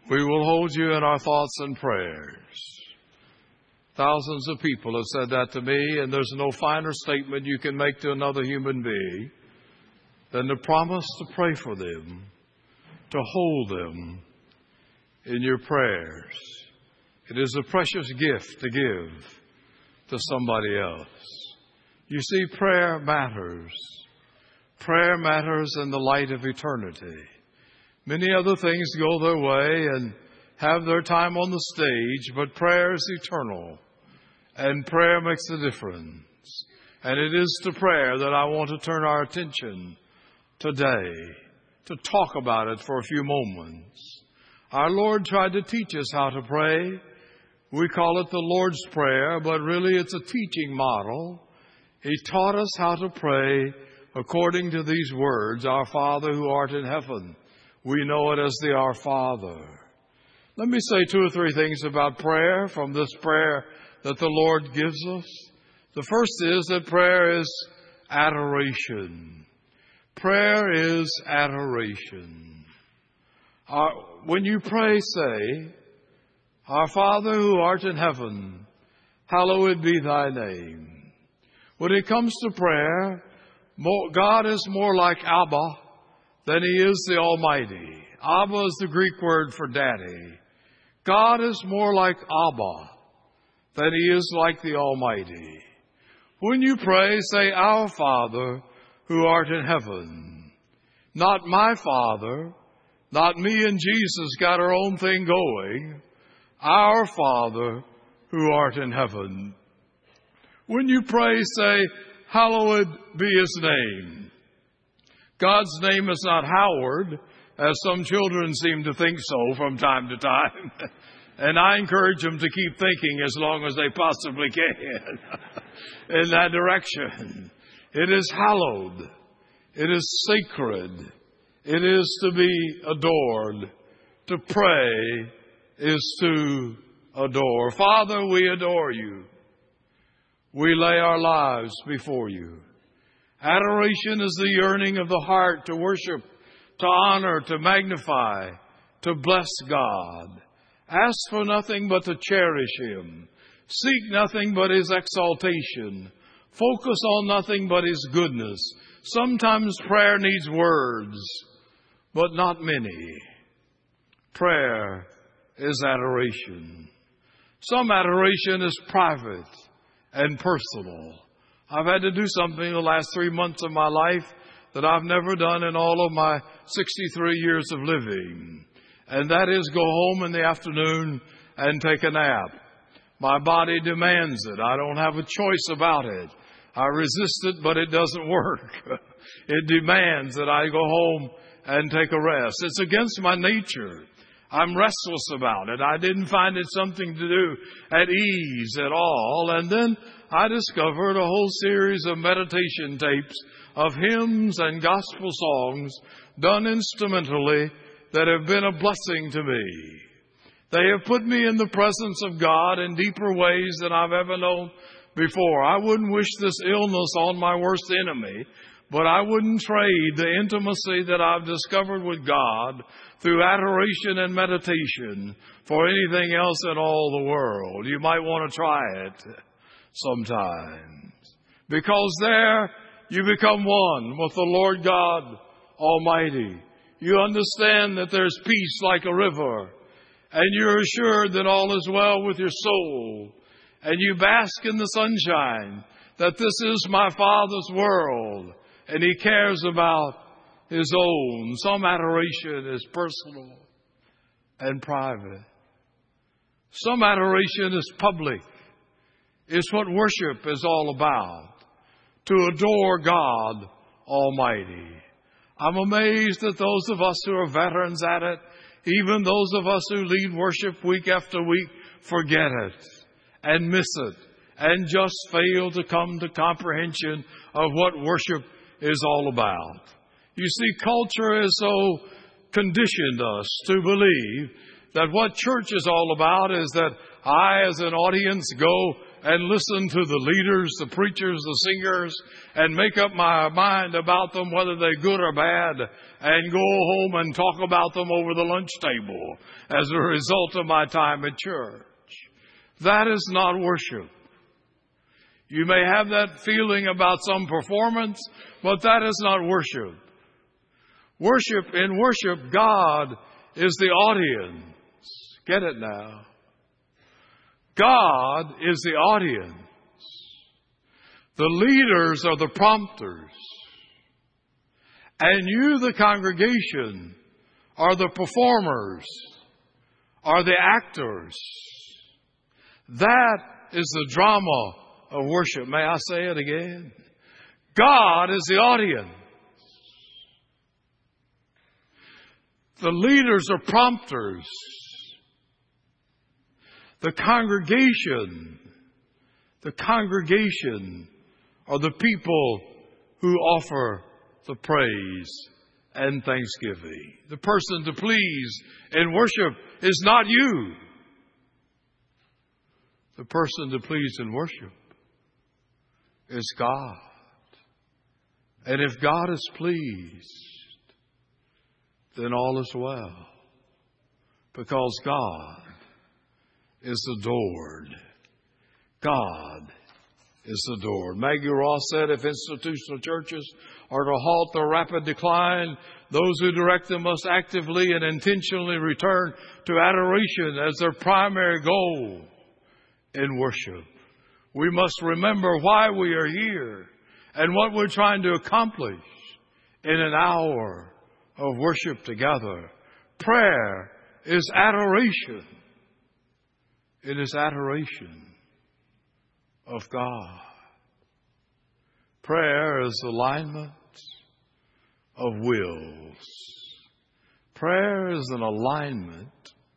We will hold you in our thoughts and prayers. Thousands of people have said that to me, and there's no finer statement you can make to another human being than to promise to pray for them, to hold them in your prayers. It is a precious gift to give to somebody else. You see, prayer matters. Prayer matters in the light of eternity. Many other things go their way and have their time on the stage, but prayer is eternal, and prayer makes a difference. And it is to prayer that I want to turn our attention today, to talk about it for a few moments. Our Lord tried to teach us how to pray. We call it the Lord's Prayer, but really it's a teaching model. He taught us how to pray according to these words, Our Father who art in heaven. We know it as the Our Father. Let me say two or three things about prayer from this prayer that the Lord gives us. The first is that prayer is adoration. Prayer is adoration. When you pray, say, Our Father who art in heaven, hallowed be thy name. When it comes to prayer, God is more like Abba than He is the Almighty. Abba is the Greek word for daddy. God is more like Abba than He is like the Almighty. When you pray, say, Our Father who art in heaven. Not my Father, not me and Jesus got our own thing going. Our Father who art in heaven. When you pray, say, Hallowed be His name. God's name is not Howard, as some children seem to think so from time to time. And I encourage them to keep thinking as long as they possibly can in that direction. It is hallowed. It is sacred. It is to be adored. To pray is to adore. Father, we adore you. We lay our lives before you. Adoration is the yearning of the heart to worship, to honor, to magnify, to bless God. Ask for nothing but to cherish Him. Seek nothing but His exaltation. Focus on nothing but His goodness. Sometimes prayer needs words, but not many. Prayer is adoration. Some adoration is private and personal. I've had to do something the last 3 months of my life that I've never done in all of my 63 years of living. And that is go home in the afternoon and take a nap. My body demands it. I don't have a choice about it. I resist it, but it doesn't work. It demands that I go home and take a rest. It's against my nature. I'm restless about it. I didn't find it something to do at ease at all. And then I discovered a whole series of meditation tapes of hymns and gospel songs done instrumentally that have been a blessing to me. They have put me in the presence of God in deeper ways than I've ever known before. I wouldn't wish this illness on my worst enemy, but I wouldn't trade the intimacy that I've discovered with God through adoration and meditation for anything else in all the world. You might want to try it sometimes, because there you become one with the Lord God Almighty. You understand that there's peace like a river, and you're assured that all is well with your soul, and you bask in the sunshine that this is my Father's world, and He cares about His own. Some adoration is personal and private. Some adoration is public. It's what worship is all about, to adore God Almighty. I'm amazed that those of us who are veterans at it, even those of us who lead worship week after week, forget it and miss it and just fail to come to comprehension of what worship is all about. You see, culture has so conditioned us to believe that what church is all about is that I, as an audience, go and listen to the leaders, the preachers, the singers, and make up my mind about them, whether they're good or bad, and go home and talk about them over the lunch table as a result of my time at church. That is not worship. You may have that feeling about some performance, but that is not worship. In worship, God is the audience. Get it now. God is the audience. The leaders are the prompters. And you, the congregation, are the performers, are the actors. That is the drama of worship. May I say it again? God is the audience. The leaders are prompters. The congregation are the people who offer the praise and thanksgiving. The person to please in worship is not you. The person to please in worship is God. And if God is pleased, then all is well. Because God is adored. God is adored. Maggie Ross said, if institutional churches are to halt their rapid decline, those who direct them must actively and intentionally return to adoration as their primary goal in worship. We must remember why we are here and what we're trying to accomplish in an hour of worship together. Prayer is adoration. It is adoration of God. Prayer is alignment of wills. Prayer is an alignment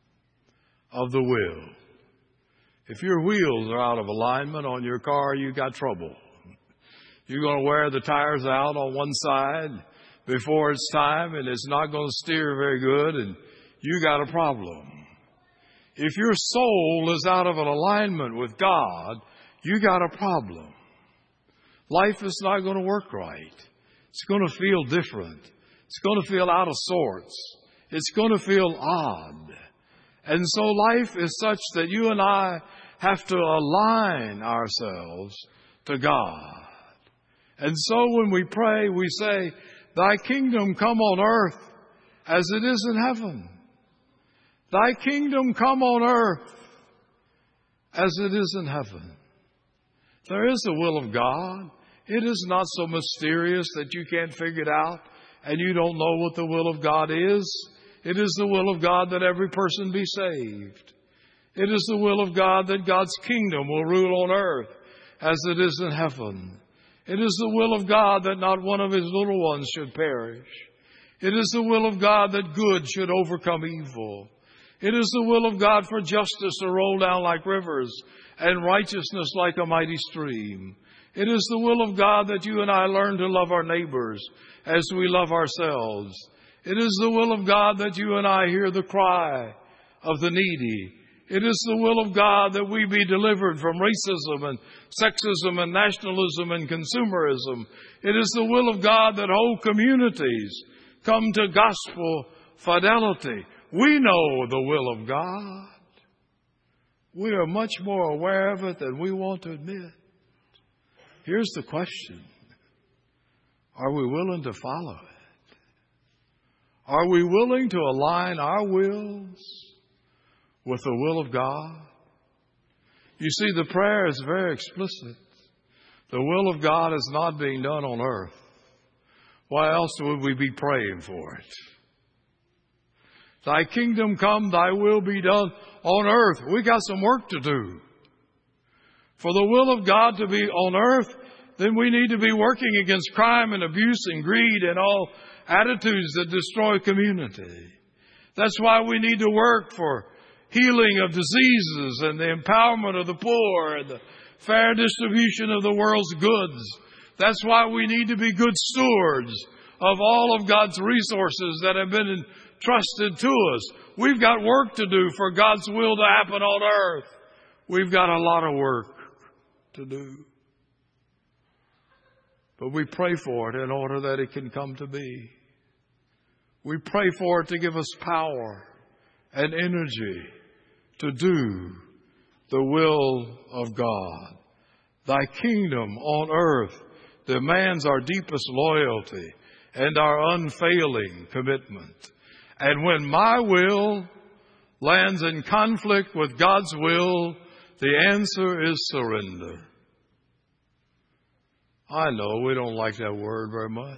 of the will. If your wheels are out of alignment on your car, you got trouble. You're going to wear the tires out on one side before it's time, and it's not going to steer very good, and you got a problem. If your soul is out of an alignment with God, you got a problem. Life is not going to work right. It's going to feel different. It's going to feel out of sorts. It's going to feel odd. And so life is such that you and I have to align ourselves to God. And so when we pray, we say, Thy kingdom come on earth as it is in heaven. Thy kingdom come on earth as it is in heaven. There is the will of God. It is not so mysterious that you can't figure it out and you don't know what the will of God is. It is the will of God that every person be saved. It is the will of God that God's kingdom will rule on earth as it is in heaven. It is the will of God that not one of His little ones should perish. It is the will of God that good should overcome evil. It is the will of God for justice to roll down like rivers and righteousness like a mighty stream. It is the will of God that you and I learn to love our neighbors as we love ourselves. It is the will of God that you and I hear the cry of the needy. It is the will of God that we be delivered from racism and sexism and nationalism and consumerism. It is the will of God that whole communities come to gospel fidelity. We know the will of God. We are much more aware of it than we want to admit. Here's the question. Are we willing to follow it? Are we willing to align our wills with the will of God? You see, the prayer is very explicit. The will of God is not being done on earth. Why else would we be praying for it? Thy kingdom come, thy will be done on earth. We got some work to do. For the will of God to be on earth, then we need to be working against crime and abuse and greed and all attitudes that destroy community. That's why we need to work for healing of diseases and the empowerment of the poor and the fair distribution of the world's goods. That's why we need to be good stewards of all of God's resources that have been entrusted to us. We've got work to do for God's will to happen on earth. We've got a lot of work to do. But we pray for it in order that it can come to be. We pray for it to give us power and energy to do the will of God. Thy kingdom on earth demands our deepest loyalty and our unfailing commitment. And when my will lands in conflict with God's will, the answer is surrender. I know we don't like that word very much.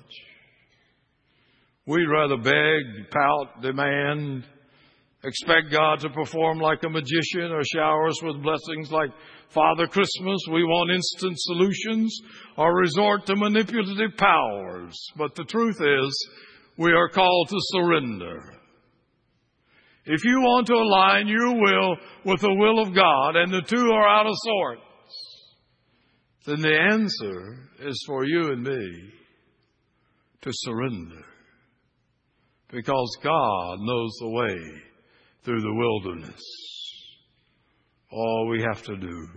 We'd rather beg, pout, demand, expect God to perform like a magician or shower us with blessings like Father Christmas. We want instant solutions or resort to manipulative powers. But the truth is, we are called to surrender. If you want to align your will with the will of God and the two are out of sorts, then the answer is for you and me to surrender. Because God knows the way through the wilderness. All we have to do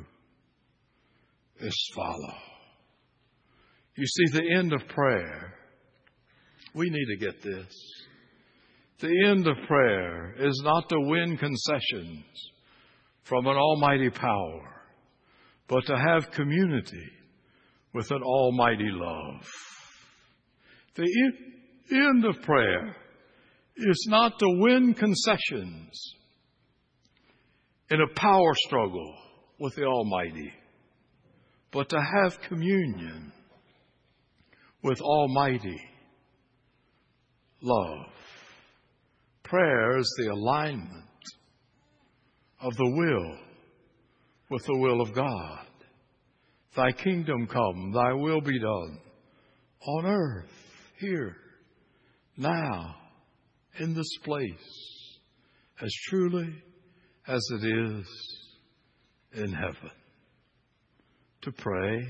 is follow. You see, the end of prayer, we need to get this. The end of prayer is not to win concessions from an almighty power, but to have community with an almighty love. The end of prayer is not to win concessions in a power struggle with the Almighty, but to have communion with almighty love. Prayer is the alignment of the will with the will of God. Thy kingdom come, thy will be done on earth, here, now, in this place, as truly as it is in heaven. To pray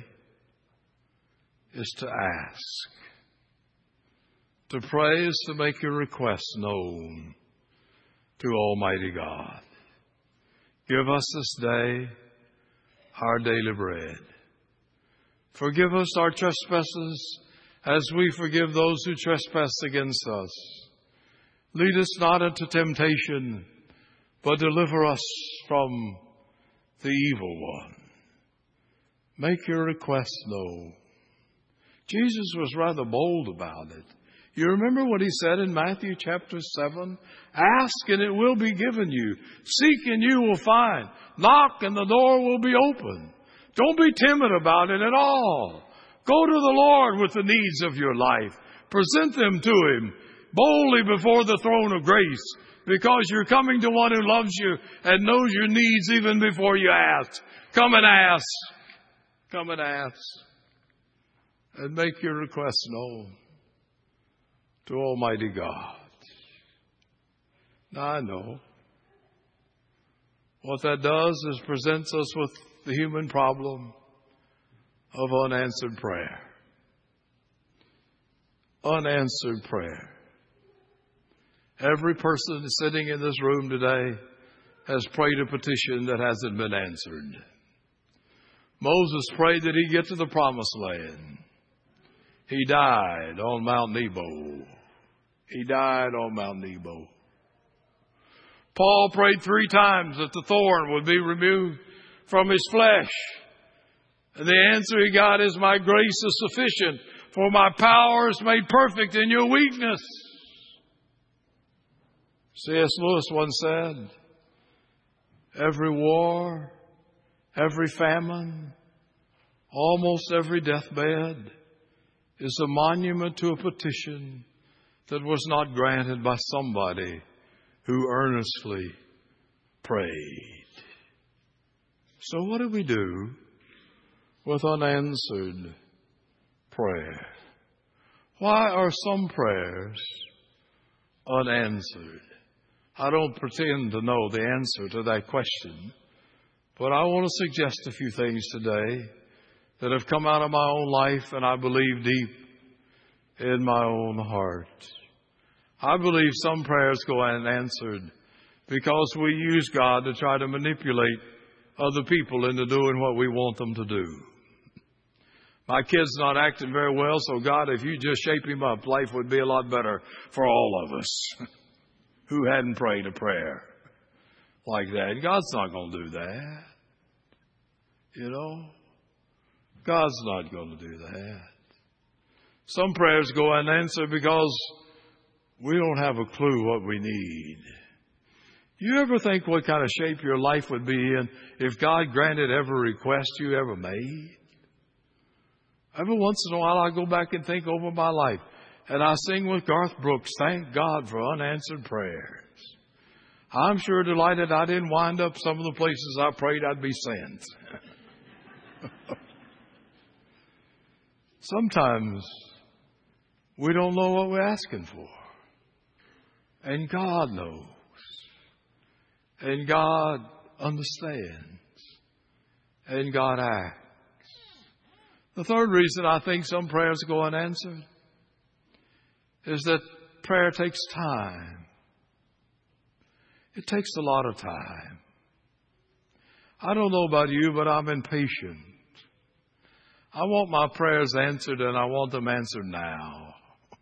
is to ask. To pray is to make your requests known to Almighty God. Give us this day our daily bread. Forgive us our trespasses as we forgive those who trespass against us. Lead us not into temptation, but deliver us from the evil one. Make your requests known. Jesus was rather bold about it. You remember what he said in Matthew chapter 7? Ask and it will be given you. Seek and you will find. Knock and the door will be open. Don't be timid about it at all. Go to the Lord with the needs of your life. Present them to Him boldly before the throne of grace, because you're coming to one who loves you and knows your needs even before you ask. Come and ask. Come and ask. And make your requests known to Almighty God. Now I know what that does is presents us with the human problem of unanswered prayer. Unanswered prayer. Every person sitting in this room today has prayed a petition that hasn't been answered. Moses prayed that he get to the promised land. He died on Mount Nebo. He died on Mount Nebo. Paul prayed 3 times that the thorn would be removed from his flesh. And the answer he got is, my grace is sufficient, for my power is made perfect in your weakness. C.S. Lewis once said, every war, every famine, almost every deathbed is a monument to a petition that was not granted by somebody who earnestly prayed. So what do we do with unanswered prayer? Why are some prayers unanswered? I don't pretend to know the answer to that question, but I want to suggest a few things today that have come out of my own life and I believe deep in my own heart. I believe some prayers go unanswered because we use God to try to manipulate other people into doing what we want them to do. My kid's not acting very well, so God, if you just shape him up, life would be a lot better for all of us who hadn't prayed a prayer like that. God's not going to do that. You know, God's not going to do that. Some prayers go unanswered because we don't have a clue what we need. You ever think what kind of shape your life would be in if God granted every request you ever made? Every once in a while I go back and think over my life, and I sing with Garth Brooks, thank God for unanswered prayers. I'm sure delighted I didn't wind up some of the places I prayed I'd be sent. Sometimes we don't know what we're asking for. And God knows. And God understands. And God acts. The third reason I think some prayers go unanswered is that prayer takes time. It takes a lot of time. I don't know about you, but I'm impatient. I want my prayers answered, and I want them answered now.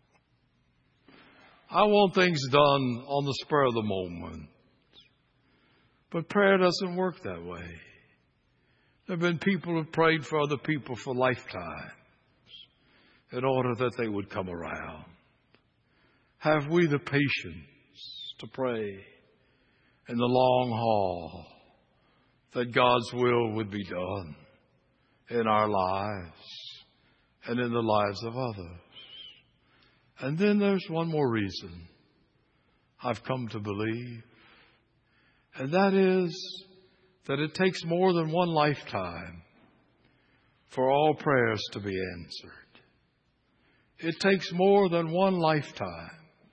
I want things done on the spur of the moment. But prayer doesn't work that way. There have been people who have prayed for other people for lifetimes in order that they would come around. Have we the patience to pray in the long haul that God's will would be done in our lives and in the lives of others? And then there's one more reason I've come to believe, and that is that it takes more than one lifetime for all prayers to be answered. It takes more than one lifetime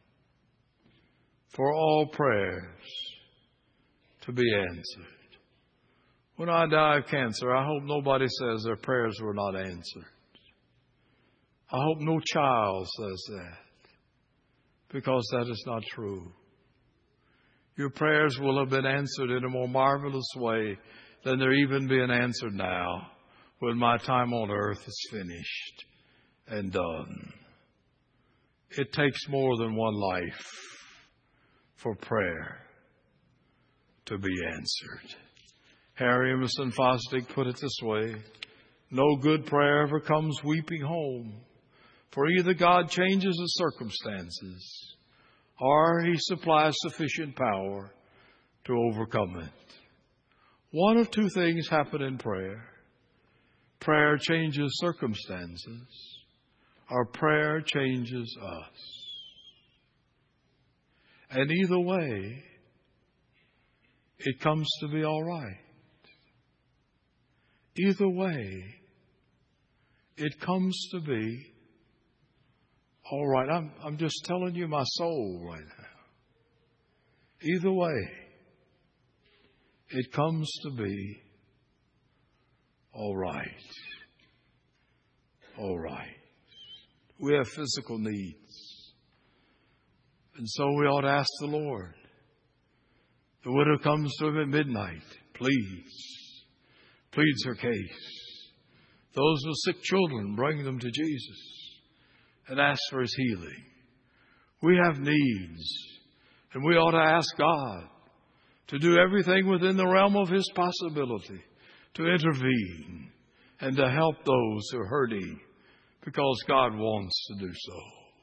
for all prayers to be answered. When I die of cancer, I hope nobody says their prayers were not answered. I hope no child says that, because that is not true. Your prayers will have been answered in a more marvelous way than they're even being answered now when my time on earth is finished and done. It takes more than one life for prayer to be answered. Harry Emerson Fosdick put it this way: no good prayer ever comes weeping home, for either God changes the circumstances or He supplies sufficient power to overcome it. One of two things happen in prayer. Prayer changes circumstances, or prayer changes us. And either way, it comes to be all right. Either way, it comes to be all right. I'm just telling you my soul right now. Either way, it comes to be all right. All right. We have physical needs. And so we ought to ask the Lord. The widow comes to him at midnight, pleads her case. Those with sick children, bring them to Jesus and ask for His healing. We have needs, and we ought to ask God to do everything within the realm of His possibility to intervene and to help those who are hurting, because God wants to do so.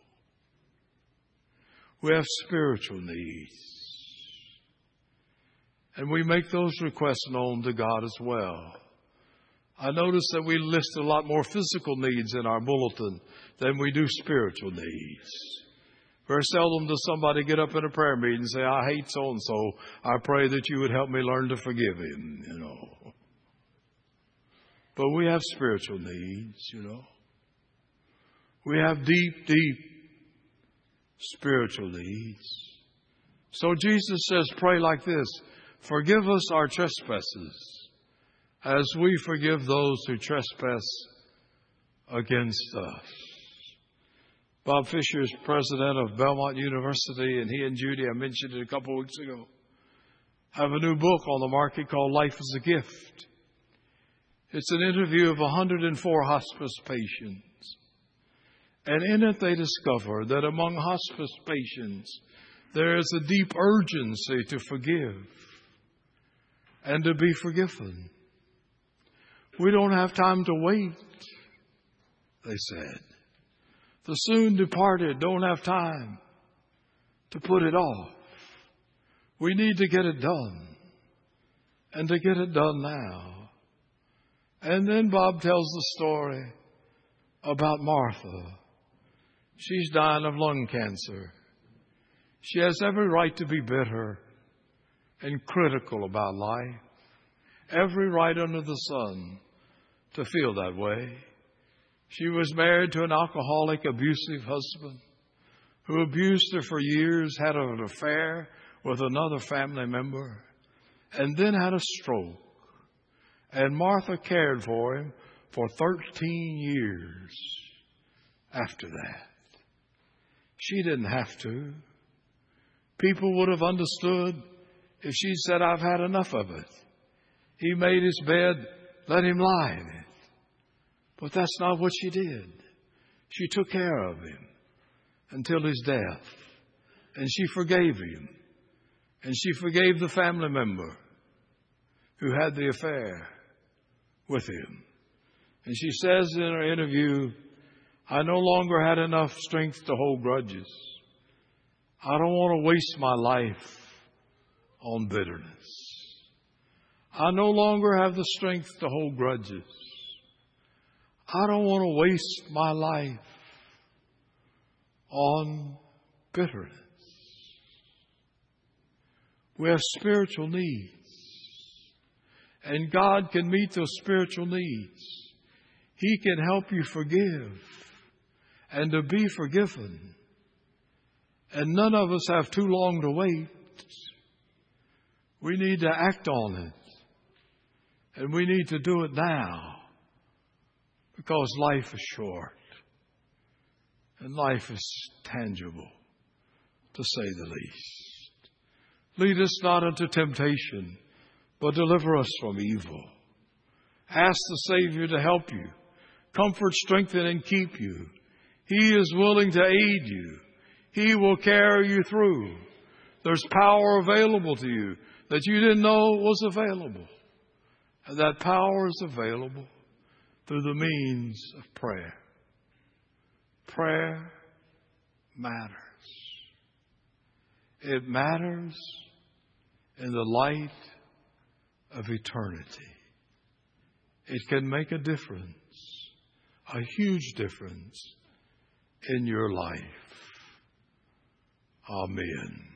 We have spiritual needs, and we make those requests known to God as well. I notice that we list a lot more physical needs in our bulletin than we do spiritual needs. Very seldom does somebody get up in a prayer meeting and say, I hate so-and-so. I pray that you would help me learn to forgive him, But we have spiritual needs, We have deep, deep spiritual needs. So Jesus says, pray like this: forgive us our trespasses, as we forgive those who trespass against us. Bob Fisher is president of Belmont University, and he and Judy, I mentioned it a couple of weeks ago, have a new book on the market called Life is a Gift. It's an interview of 104 hospice patients. And in it they discover that among hospice patients, there is a deep urgency to forgive and to be forgiven. We don't have time to wait, they said. The soon departed don't have time to put it off. We need to get it done, and to get it done now. And then Bob tells the story about Martha. She's dying of lung cancer. She has every right to be bitter and critical about life. Every right under the sun to feel that way. She was married to an alcoholic, abusive husband who abused her for years, had an affair with another family member, and then had a stroke. And Martha cared for him for 13 years after that. She didn't have to. People would have understood if she said, I've had enough of it. He made his bed, let him lie in it. But that's not what she did. She took care of him until his death. And she forgave him. And she forgave the family member who had the affair with him. And she says in her interview, I no longer had enough strength to hold grudges. I don't want to waste my life on bitterness. I no longer have the strength to hold grudges. I don't want to waste my life on bitterness. We have spiritual needs. And God can meet those spiritual needs. He can help you forgive and to be forgiven. And none of us have too long to wait. We need to act on it. And we need to do it now. Because life is short. And life is tangible, to say the least. Lead us not into temptation, but deliver us from evil. Ask the Savior to help you. Comfort, strengthen, and keep you. He is willing to aid you. He will carry you through. There's power available to you that you didn't know was available. And that power is available through the means of prayer. Prayer matters. It matters in the light of eternity. It can make a difference, a huge difference in your life. Amen.